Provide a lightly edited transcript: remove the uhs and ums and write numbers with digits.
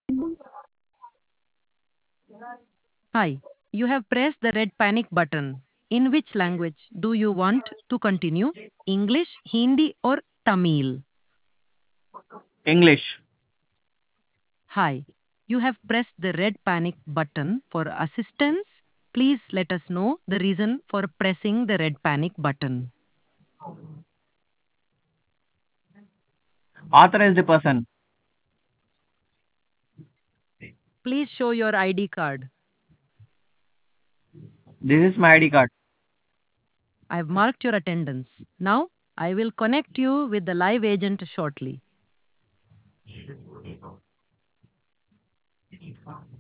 Hi, you have pressed the red panic button. In which language do you want to continue? English, Hindi, or Tamil? English. Hi, you have pressed the red panic button for assistance. Please let us know the reason for pressing the red panic button. Authorized person. Please show your ID card. This is my ID card. I have marked your attendance. Now, I will connect you with the live agent shortly.